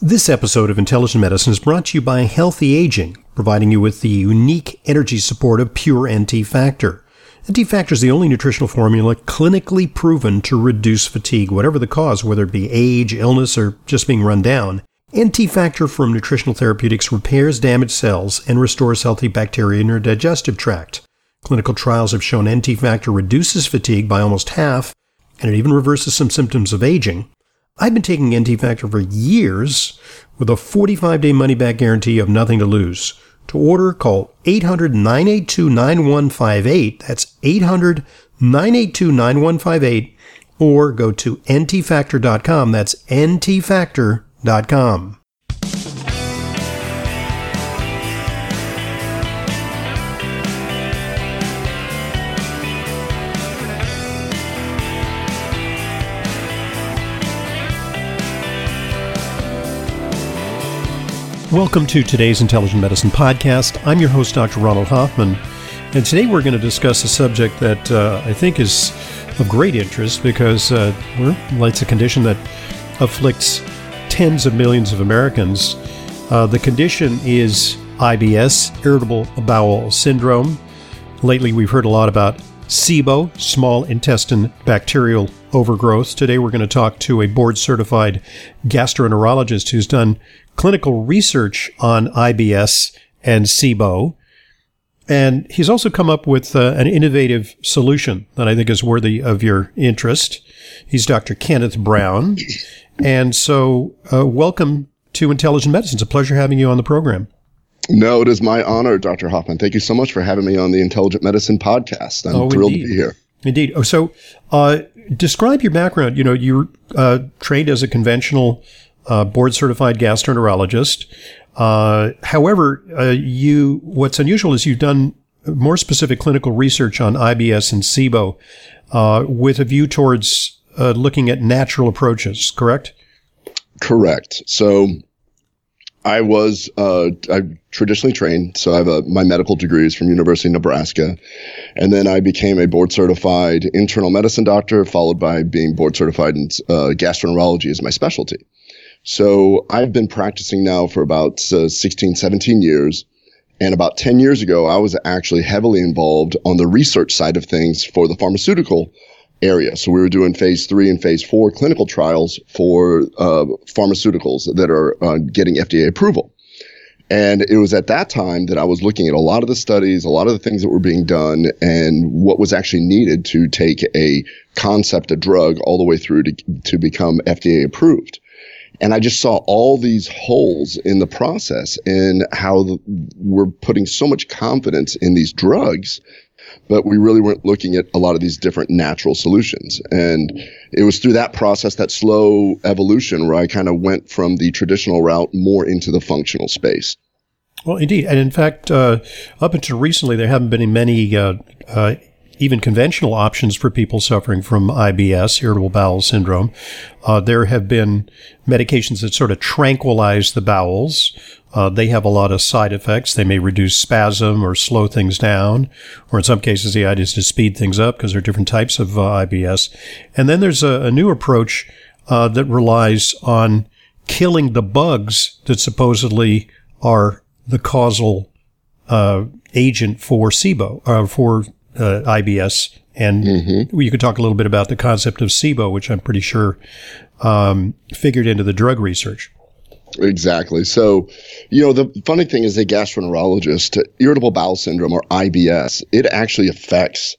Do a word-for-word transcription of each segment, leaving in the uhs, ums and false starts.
This episode of Intelligent Medicine is brought to you by Healthy Aging, providing you with the unique energy support of Pure N T Factor. N T Factor is the only nutritional formula clinically proven to reduce fatigue, whatever the cause, whether it be age, illness, or just being run down. N T Factor from Nutritional Therapeutics repairs damaged cells and restores healthy bacteria in your digestive tract. Clinical trials have shown N T Factor reduces fatigue by almost half, and it even reverses some symptoms of aging. I've been taking N T Factor for years with a forty-five day money-back guarantee of nothing to lose. To order, call eight hundred, nine eight two, nine one five eight. That's eight hundred, nine eight two, nine one five eight. Or go to N T factor dot com. That's N T factor dot com. Welcome to today's Intelligent Medicine Podcast. I'm your host, Doctor Ronald Hoffman, and today we're going to discuss a subject that uh, I think is of great interest because uh, well, it's a condition that afflicts tens of millions of Americans. Uh, the condition is I B S, Irritable Bowel Syndrome. Lately, we've heard a lot about SIBO, small intestine bacterial overgrowth. Today, we're going to talk to a board-certified gastroenterologist who's done clinical research on I B S and SIBO. And he's also come up with uh, an innovative solution that I think is worthy of your interest. He's Doctor Kenneth Brown. And so uh, welcome to Intelligent Medicine. It's a pleasure having you on the program. No, it is my honor, Doctor Hoffman. Thank you so much for having me on the Intelligent Medicine Podcast. I'm oh, thrilled indeed. to be here. Indeed. Oh, so uh, describe your background. You know, you're uh, trained as a conventional Uh, board-certified gastroenterologist. Uh, however, uh, you what's unusual is you've done more specific clinical research on I B S and SIBO uh, with a view towards uh, looking at natural approaches, correct? Correct. So I was uh, I traditionally trained, so I have a, my medical degree is from University of Nebraska, and then I became a board-certified internal medicine doctor, followed by being board-certified in uh, gastroenterology as my specialty. So I've been practicing now for about uh, sixteen, seventeen years. And about ten years ago, I was actually heavily involved on the research side of things for the pharmaceutical area. So we were doing phase three and phase four clinical trials for uh, pharmaceuticals that are uh, getting F D A approval. And it was at that time that I was looking at a lot of the studies, a lot of the things that were being done, and what was actually needed to take a concept, a drug, all the way through to, to become F D A approved. And I just saw all these holes in the process and how the, we're putting so much confidence in these drugs, but we really weren't looking at a lot of these different natural solutions. And it was through that process, that slow evolution, where I kind of went from the traditional route more into the functional space. Well, indeed. And in fact, uh, up until recently, there haven't been many uh, uh even conventional options for people suffering from I B S, Irritable Bowel Syndrome. Uh, there have been medications that sort of tranquilize the bowels. Uh, they have a lot of side effects. They may reduce spasm or slow things down, or in some cases, the idea is to speed things up because there are different types of uh, I B S. And then there's a, a new approach uh, that relies on killing the bugs that supposedly are the causal uh, agent for SIBO, uh, for Uh, I B S, and mm-hmm. you could talk a little bit about the concept of SIBO, which I'm pretty sure um, figured into the drug research. Exactly. So, you know, the funny thing is, a gastroenterologist, irritable bowel syndrome, or I B S, it actually affects,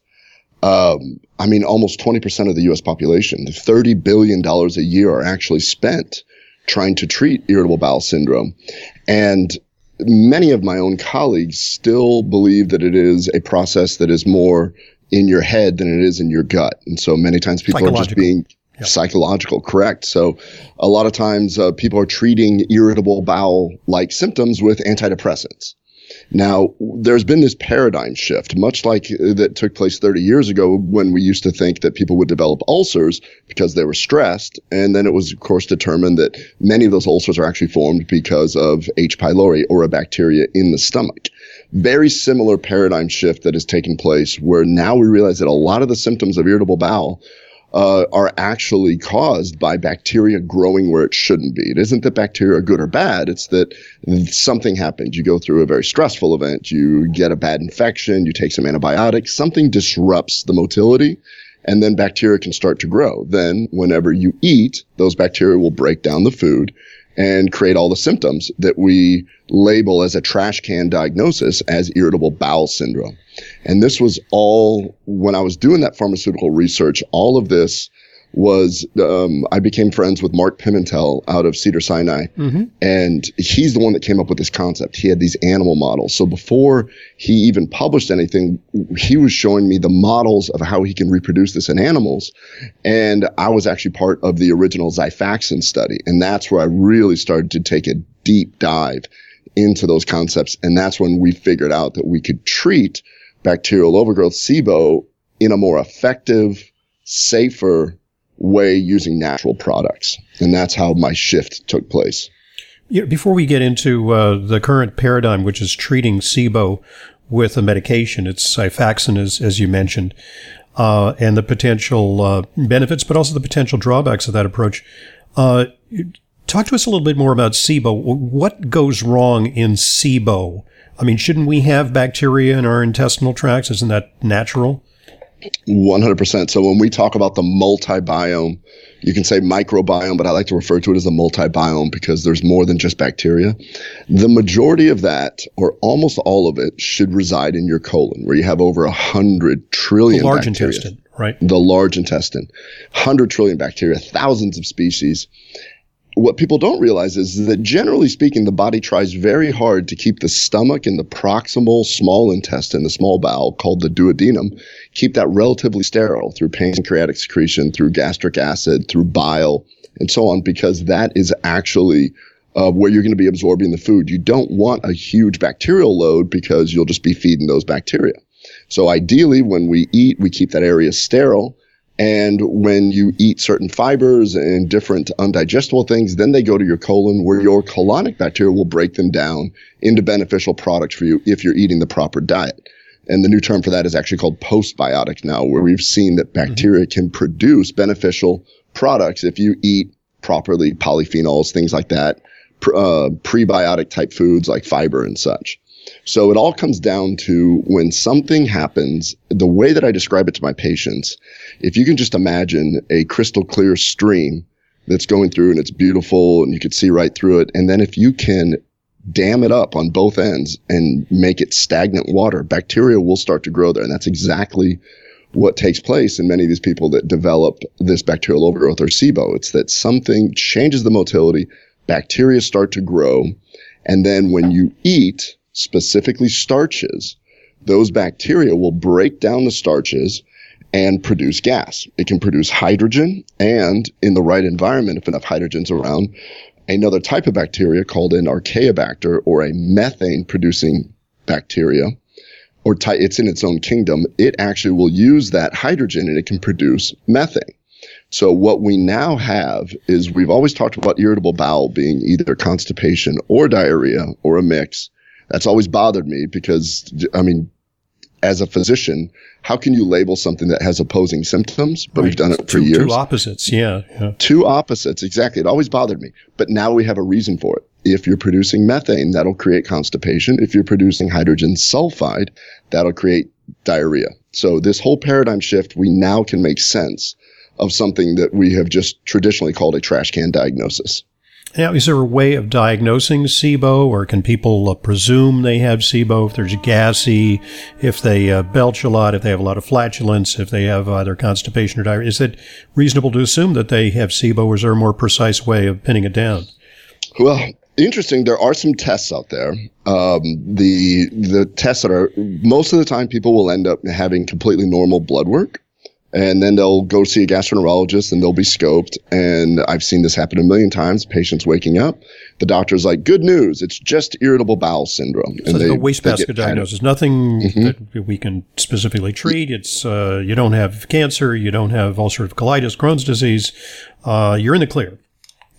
um, I mean, almost twenty percent of the U S population. thirty billion dollars a year are actually spent trying to treat irritable bowel syndrome. And many of my own colleagues still believe that it is a process that is more in your head than it is in your gut. And so many times people are just being yep. psychological, correct? So a lot of times uh, people are treating irritable bowel-like symptoms with antidepressants. Now, there's been this paradigm shift, much like that took place thirty years ago when we used to think that people would develop ulcers because they were stressed. And then it was, of course, determined that many of those ulcers are actually formed because of H. pylori, or a bacteria in the stomach. Very similar paradigm shift that is taking place, where now we realize that a lot of the symptoms of irritable bowel uh, are actually caused by bacteria growing where it shouldn't be. It isn't that bacteria are good or bad. It's that something happens. You go through a very stressful event. You get a bad infection. You take some antibiotics. Something disrupts the motility, and then bacteria can start to grow. Then whenever you eat, those bacteria will break down the food and create all the symptoms that we label as a trash can diagnosis as irritable bowel syndrome. And this was all, when I was doing that pharmaceutical research, all of this was, um, I became friends with Mark Pimentel out of Cedars-Sinai. Mm-hmm. And he's the one that came up with this concept. He had these animal models. So before he even published anything, he was showing me the models of how he can reproduce this in animals. And I was actually part of the original Xifaxan study. And that's where I really started to take a deep dive into those concepts. And that's when we figured out that we could treat bacterial overgrowth, SIBO, in a more effective, safer way using natural products. And that's how my shift took place. Yeah, before we get into uh, the current paradigm, which is treating SIBO with a medication, it's Xifaxan, as, as you mentioned, uh, and the potential uh, benefits, but also the potential drawbacks of that approach. Uh, talk to us a little bit more about SIBO. What goes wrong in SIBO? I mean, shouldn't we have bacteria in our intestinal tracts? Isn't that natural? one hundred percent. So when we talk about the multibiome, you can say microbiome, but I like to refer to it as a multibiome because there's more than just bacteria. The majority of that, or almost all of it, should reside in your colon, where you have over one hundred trillion the large bacteria. intestine, right? The large intestine. one hundred trillion bacteria, thousands of species. What people don't realize is that generally speaking, the body tries very hard to keep the stomach and the proximal small intestine, the small bowel called the duodenum, keep that relatively sterile through pancreatic secretion, through gastric acid, through bile, and so on, because that is actually uh, where you're going to be absorbing the food. You don't want a huge bacterial load because you'll just be feeding those bacteria. So ideally, when we eat, we keep that area sterile. And when you eat certain fibers and different undigestible things, then they go to your colon, where your colonic bacteria will break them down into beneficial products for you if you're eating the proper diet. And the new term for that is actually called postbiotic now, where we've seen that bacteria mm-hmm. can produce beneficial products if you eat properly, polyphenols, things like that, uh, prebiotic type foods like fiber and such. So it all comes down to when something happens, the way that I describe it to my patients, if you can just imagine a crystal clear stream that's going through and it's beautiful and you can see right through it. And then if you can dam it up on both ends and make it stagnant water, bacteria will start to grow there. And that's exactly what takes place in many of these people that develop this bacterial overgrowth or SIBO. It's that something changes the motility, bacteria start to grow, and then when you eat, specifically starches, those bacteria will break down the starches and produce gas. It can produce hydrogen, and in the right environment, if enough hydrogen's around, another type of bacteria called an Archaeobacter, or a methane-producing bacteria, or ty- it's in its own kingdom, it actually will use that hydrogen and it can produce methane. So what we now have is, we've always talked about irritable bowel being either constipation or diarrhea or a mix. That's always bothered me because, I mean, as a physician, how can you label something that has opposing symptoms? But right. We've done it for two, years. Two opposites, yeah, yeah. Two opposites, exactly. It always bothered me. But now we have a reason for it. If you're producing methane, that'll create constipation. If you're producing hydrogen sulfide, that'll create diarrhea. So this whole paradigm shift, we now can make sense of something that we have just traditionally called a trash can diagnosis. Now, is there a way of diagnosing SIBO, or can people uh, presume they have SIBO if there's gassy, if they uh, belch a lot, if they have a lot of flatulence, if they have either constipation or diarrhea? Is it reasonable to assume that they have SIBO, or is there a more precise way of pinning it down? Well, interesting. There are some tests out there. Um, the the tests that are, most of the time people will end up having completely normal blood work. And then they'll go see a gastroenterologist and they'll be scoped. And I've seen this happen a million times. Patients waking up, the doctor's like, "Good news, it's just irritable bowel syndrome." So and they, they, a wastebasket diagnosis, nothing mm-hmm. that we can specifically treat. It's uh, you don't have cancer, you don't have ulcerative colitis, Crohn's disease. Uh, you're in the clear.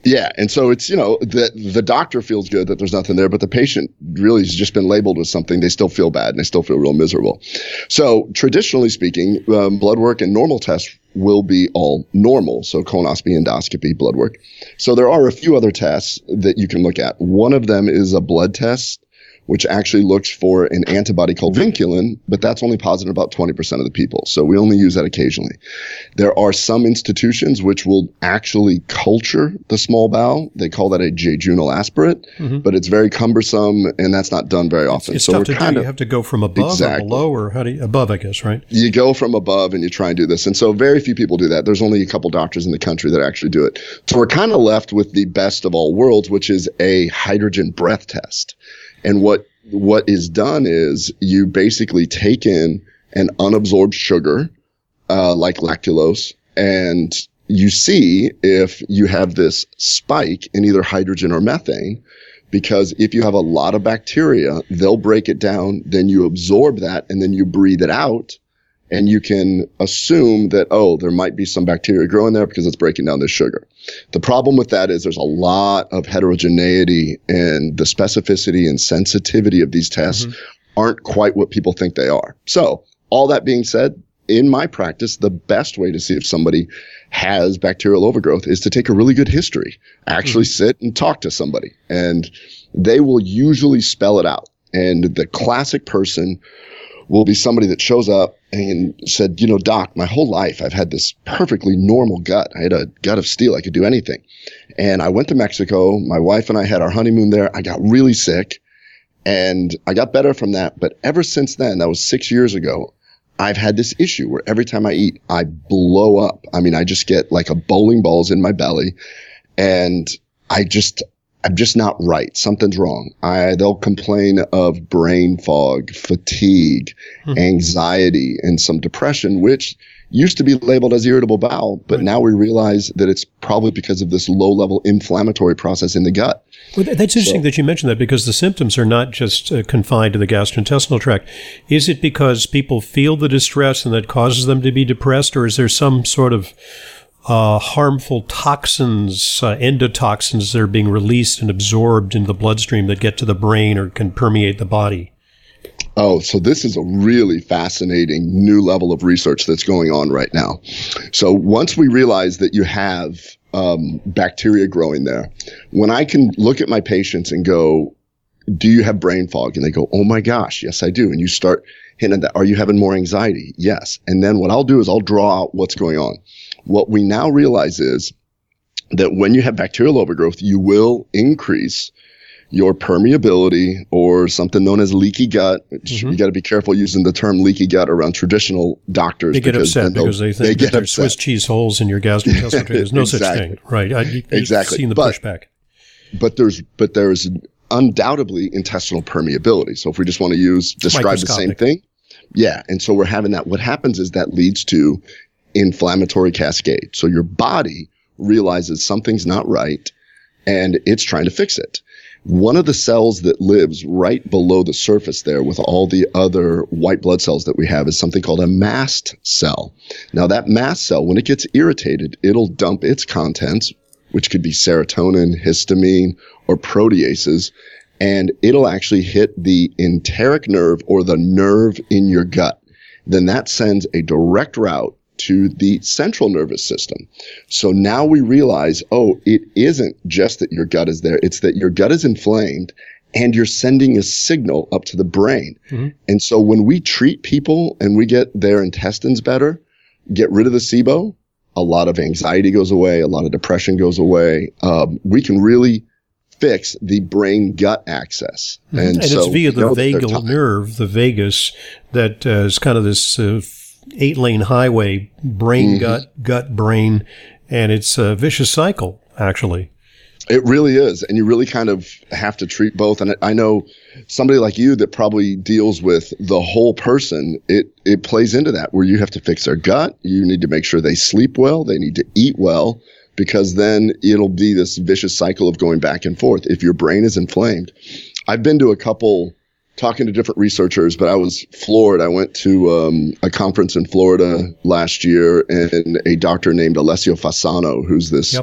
Yeah. And so it's, you know, the, the doctor feels good that there's nothing there, but the patient really has just been labeled with something. They still feel bad and they still feel real miserable. So traditionally speaking, um, blood work and normal tests will be all normal. So colonoscopy, endoscopy, blood work. So there are a few other tests that you can look at. One of them is a blood test, which actually looks for an antibody called vinculin, but that's only positive in about twenty percent of the people. So we only use that occasionally. There are some institutions which will actually culture the small bowel. They call that a jejunal aspirate, mm-hmm. but it's very cumbersome, and that's not done very often. It's, it's so tough we're to kind do. of, you have to go from above exactly. or below, or how do you, above, I guess, right? You go from above and you try and do this. And so very few people do that. There's only a couple doctors in the country that actually do it. So we're kind of left with the best of all worlds, which is a hydrogen breath test. And what What is done is you basically take in an unabsorbed sugar, uh, like lactulose, and you see if you have this spike in either hydrogen or methane, because if you have a lot of bacteria, they'll break it down, then you absorb that, and then you breathe it out, and you can assume that, oh, there might be some bacteria growing there because it's breaking down this sugar. The problem with that is there's a lot of heterogeneity, and the specificity and sensitivity of these tests mm-hmm. aren't quite what people think they are. So all that being said, in my practice, the best way to see if somebody has bacterial overgrowth is to take a really good history, actually mm-hmm. sit and talk to somebody, and they will usually spell it out. And the classic person will be somebody that shows up and said, you know, doc, my whole life I've had this perfectly normal gut. I had a gut of steel. I could do anything. And I went to Mexico. My wife and I had our honeymoon there. I got really sick and I got better from that. But ever since then, that was six years ago, I've had this issue where every time I eat, I blow up. I mean, I just get like a bowling balls in my belly, and I just, I'm just not right. Something's wrong. I, they'll complain of brain fog, fatigue, mm-hmm. anxiety, and some depression, which used to be labeled as irritable bowel, but right. now we realize that it's probably because of this low-level inflammatory process in the gut. Well, that's interesting so, that you mentioned that, because the symptoms are not just uh, confined to the gastrointestinal tract. Is it because people feel the distress and that causes them to be depressed, or is there some sort of uh, harmful toxins, uh, endotoxins that are being released and absorbed into the bloodstream that get to the brain or can permeate the body? Oh, so this is a really fascinating new level of research that's going on right now. So once we realize that you have um, bacteria growing there, when I can look at my patients and go, do you have brain fog? And they go, oh my gosh, yes, I do. And you start hitting that. Are you having more anxiety? Yes. And then what I'll do is I'll draw out what's going on. What we now realize is that when you have bacterial overgrowth, you will increase your permeability, or something known as leaky gut. Which mm-hmm. you got to be careful using the term leaky gut around traditional doctors. They get upset because they think they that there's Swiss cheese holes in your gastrointestinal tract. There's no exactly. such thing, right? I, you, exactly. You've seen the but, pushback. But there's but there's undoubtedly intestinal permeability. So if we just want to use describe the same thing, yeah. And so we're having that. What happens is that leads to inflammatory cascade. So your body realizes something's not right, and it's trying to fix it. One of the cells that lives right below the surface there with all the other white blood cells that we have is something called a mast cell. Now that mast cell, when it gets irritated, it'll dump its contents, which could be serotonin, histamine, or proteases, and it'll actually hit the enteric nerve, or the nerve in your gut. Then that sends a direct route to the central nervous system. So now we realize, oh, it isn't just that your gut is there. It's that your gut is inflamed and you're sending a signal up to the brain. Mm-hmm. And so when we treat people and we get their intestines better, get rid of the S I B O, a lot of anxiety goes away, a lot of depression goes away. Um, we can really fix the brain-gut axis. Mm-hmm. And, and so it's via the vagal nerve, the vagus, that uh, is kind of this uh, eight-lane highway, brain, mm-hmm. gut, gut, brain, and it's a vicious cycle, actually. It really is, and you really kind of have to treat both. And I know somebody like you that probably deals with the whole person, it, it plays into that, where you have to fix their gut, you need to make sure they sleep well, they need to eat well, because then it'll be this vicious cycle of going back and forth if your brain is inflamed. I've been to a couple talking to different researchers, but I was floored. I went to um, a conference in Florida last year, and a doctor named Alessio Fasano, who's this yep.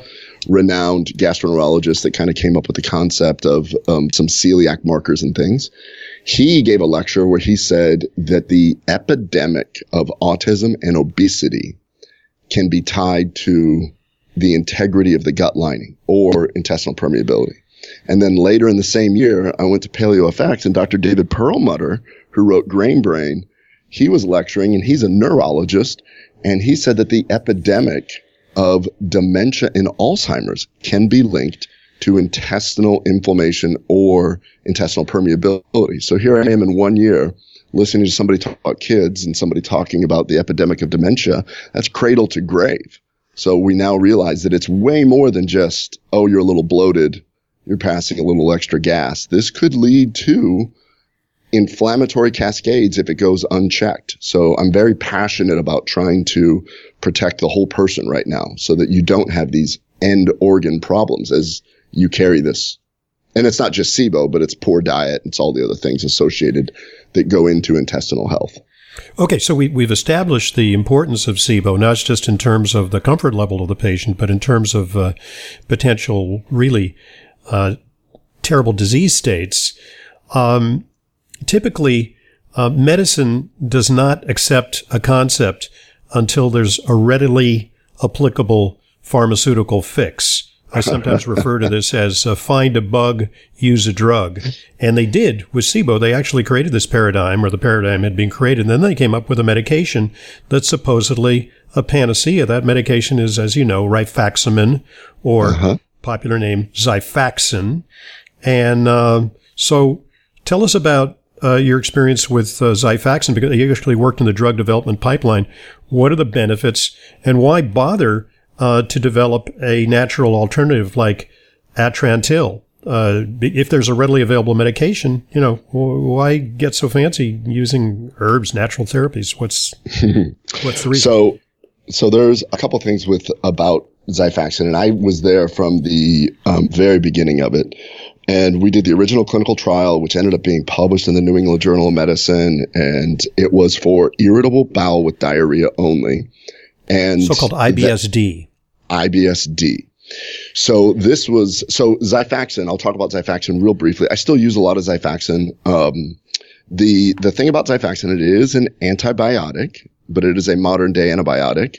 renowned gastroenterologist that kind of came up with the concept of um, some celiac markers and things. He gave a lecture where he said that the epidemic of autism and obesity can be tied to the integrity of the gut lining or intestinal permeability. And then later in the same year, I went to PaleoFX, and Doctor David Perlmutter, who wrote Grain Brain, he was lecturing, and he's a neurologist, and he said that the epidemic of dementia and Alzheimer's can be linked to intestinal inflammation or intestinal permeability. So here I am in one year listening to somebody talk about kids and somebody talking about the epidemic of dementia. That's cradle to grave. So we now realize that it's way more than just, oh, you're a little bloated, you're passing a little extra gas. This could lead to inflammatory cascades if it goes unchecked. So I'm very passionate about trying to protect the whole person right now so that you don't have these end organ problems as you carry this. And it's not just SIBO, but it's poor diet. It's all the other things associated that go into intestinal health. Okay, so we, we've established the importance of SIBO, not just in terms of the comfort level of the patient, but in terms of uh, potential really uh, terrible disease states. Um, typically, uh, medicine does not accept a concept until there's a readily applicable pharmaceutical fix. I sometimes refer to this as uh, find a bug, use a drug. And they did with SIBO. They actually created this paradigm, or the paradigm had been created, and then they came up with a medication that's supposedly a panacea. That medication is, as you know, rifaximin, or uh-huh. popular name Xifaxan. And uh, so tell us about uh, your experience with uh, Xifaxan, because you actually worked in the drug development pipeline. What are the benefits, and why bother Uh, to develop a natural alternative like Atrantil? Uh, if there's a readily available medication, you know, why get so fancy using herbs, natural therapies? What's what's the reason? So, so there's a couple things with about Xifaxan, and I was there from the um, very beginning of it. And we did the original clinical trial, which ended up being published in the New England Journal of Medicine, and it was for irritable bowel with diarrhea only. And so-called I B S D. I B S D. So this was, so Xifaxan, I'll talk about Xifaxan real briefly. I still use a lot of Xifaxan. Um, the, the thing about Xifaxan, it is an antibiotic, but it is a modern day antibiotic,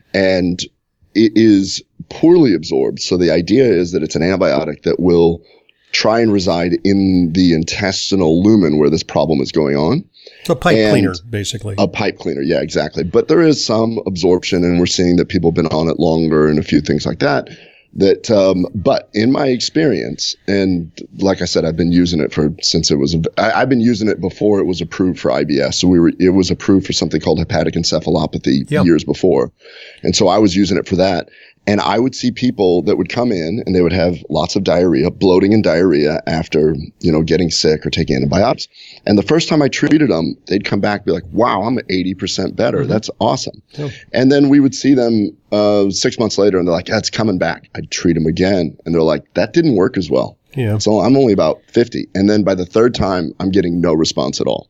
and it is poorly absorbed. So the idea is that it's an antibiotic that will try and reside in the intestinal lumen where this problem is going on. A pipe and cleaner, basically. A pipe cleaner, yeah, exactly. But there is some absorption, and we're seeing that people have been on it longer and a few things like that. That, um, but in my experience, and like I said, I've been using it for since it was. I, I've been using it before it was approved for I B S. So we were. It was approved for something called hepatic encephalopathy yep. years before, and so I was using it for that. And I would see people that would come in and they would have lots of diarrhea, bloating and diarrhea after, you know, getting sick or taking antibiotics. And the first time I treated them, they'd come back and be like, wow, I'm eighty percent better. Mm-hmm. That's awesome. Yeah. And then we would see them uh, six months later and they're like, that's coming back. I'd treat them again. And they're like, that didn't work as well. Yeah. So I'm only about fifty. And then by the third time, I'm getting no response at all.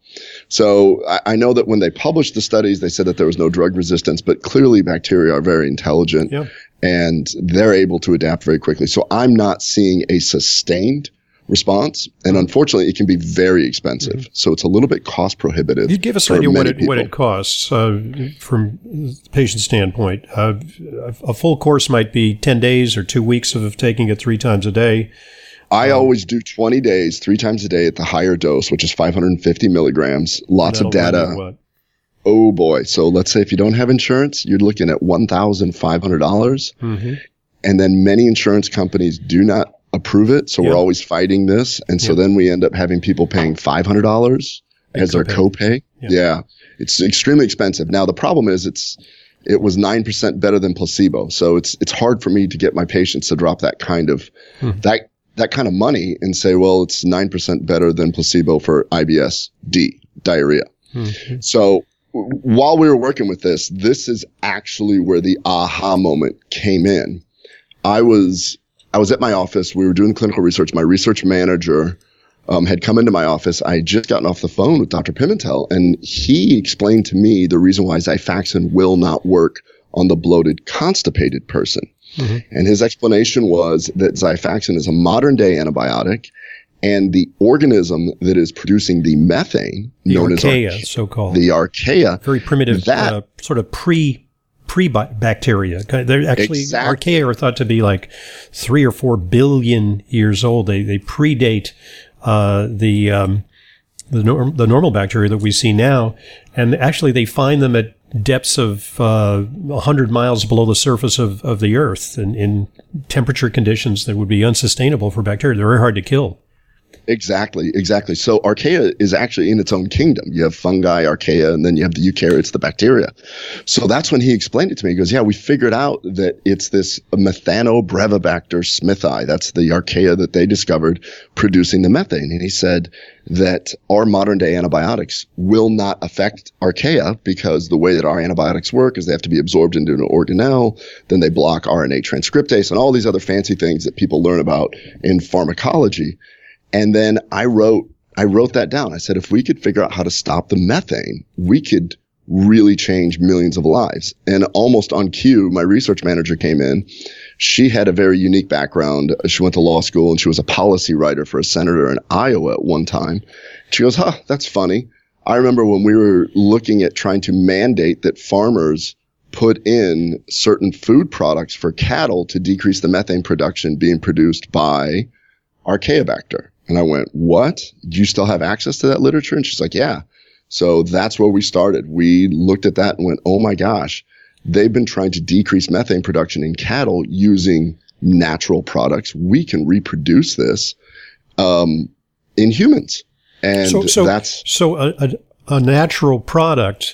So I, I know that when they published the studies, they said that there was no drug resistance, but clearly bacteria are very intelligent. Yeah. And they're able to adapt very quickly. So I'm not seeing a sustained response. And unfortunately, it can be very expensive. Mm-hmm. So it's a little bit cost prohibitive. You give us an idea what it, what it costs uh, from the patient standpoint. Uh, a full course might be ten days or two weeks of taking it three times a day. I um, always do twenty days, three times a day at the higher dose, which is five hundred fifty milligrams. Lots of data. Oh boy. So let's say if you don't have insurance, you're looking at one thousand five hundred dollars. Mm-hmm. And then many insurance companies do not approve it. So yep. we're always fighting this. And so yep. then we end up having people paying five hundred dollars as their copay. Yep. Yeah. It's extremely expensive. Now the problem is it's, it was nine percent better than placebo. So it's, it's hard for me to get my patients to drop that kind of, hmm. that, that kind of money and say, well, it's nine percent better than placebo for I B S D, diarrhea. Mm-hmm. So while we were working with this, this is actually where the aha moment came in. I was, I was at my office. We were doing clinical research. My research manager um, had come into my office. I had just gotten off the phone with Doctor Pimentel, and he explained to me the reason why Xifaxan will not work on the bloated, constipated person. Mm-hmm. And his explanation was that Xifaxan is a modern day antibiotic, and the organism that is producing the methane, the known archaea, as archaea, so-called. The archaea. Very primitive, that, uh, sort of pre pre-bacteria. They're actually, exactly. archaea are thought to be like three or four billion years old. They they predate uh, the um, the, norm, the normal bacteria that we see now, and actually they find them at depths of uh, one hundred miles below the surface of, of the Earth, and in temperature conditions that would be unsustainable for bacteria. They're very hard to kill. Exactly, exactly. So archaea is actually in its own kingdom. You have fungi, archaea, and then you have the eukaryotes, the bacteria. So that's when he explained it to me. He goes, yeah, we figured out that it's this Methanobrevibacter smithii. That's the archaea that they discovered producing the methane. And he said that our modern day antibiotics will not affect archaea because the way that our antibiotics work is they have to be absorbed into an organelle. Then they block R N A transcriptase and all these other fancy things that people learn about in pharmacology. And then I wrote, I wrote that down. I said, if we could figure out how to stop the methane, we could really change millions of lives. And almost on cue, my research manager came in. She had a very unique background. She went to law school and she was a policy writer for a senator in Iowa at one time. She goes, huh, that's funny. I remember when we were looking at trying to mandate that farmers put in certain food products for cattle to decrease the methane production being produced by Archaeobacter. And I went, what? Do you still have access to that literature? And she's like, yeah. So that's where we started. We looked at that and went, oh my gosh, they've been trying to decrease methane production in cattle using natural products. We can reproduce this um, in humans. And so, so, that's so a, a, a natural product,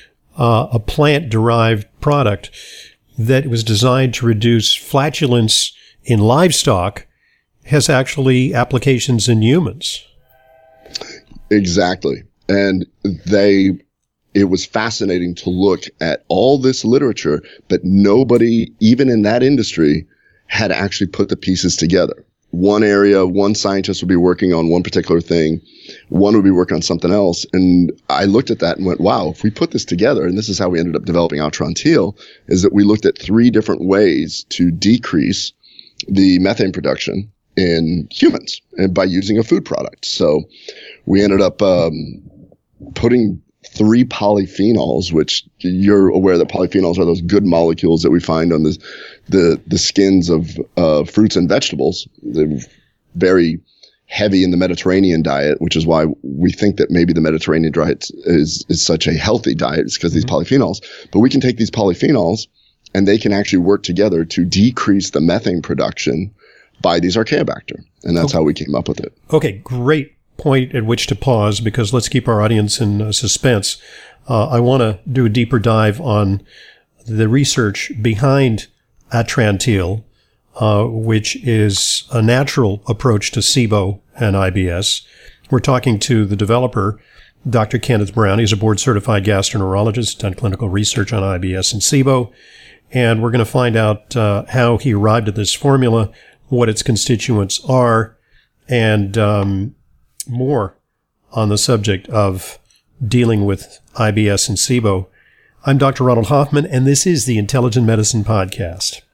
uh, a plant-derived product that was designed to reduce flatulence in livestock has actually applications in humans. Exactly. And they, it was fascinating to look at all this literature, but nobody, even in that industry, had actually put the pieces together. One area, one scientist would be working on one particular thing, one would be working on something else. And I looked at that and went, wow, if we put this together, and this is how we ended up developing Altrantil, is that we looked at three different ways to decrease the methane production in humans and by using a food product. So we ended up um, putting three polyphenols, which you're aware that polyphenols are those good molecules that we find on the the, the skins of uh, fruits and vegetables. They're very heavy in the Mediterranean diet, which is why we think that maybe the Mediterranean diet is is such a healthy diet. It's because of mm-hmm. these polyphenols. But we can take these polyphenols and they can actually work together to decrease the methane production by these Archaeobacter. And that's okay. how we came up with it. Okay, great point at which to pause, because let's keep our audience in uh, suspense. Uh, I want to do a deeper dive on the research behind Atrantil, uh, which is a natural approach to SIBO and I B S. We're talking to the developer, Doctor Kenneth Brown. He's a board-certified gastroenterologist, done clinical research on I B S and SIBO. And we're going to find out uh, how he arrived at this formula, what its constituents are, and um, more on the subject of dealing with I B S and SIBO. I'm Doctor Ronald Hoffman, and this is the Intelligent Medicine Podcast.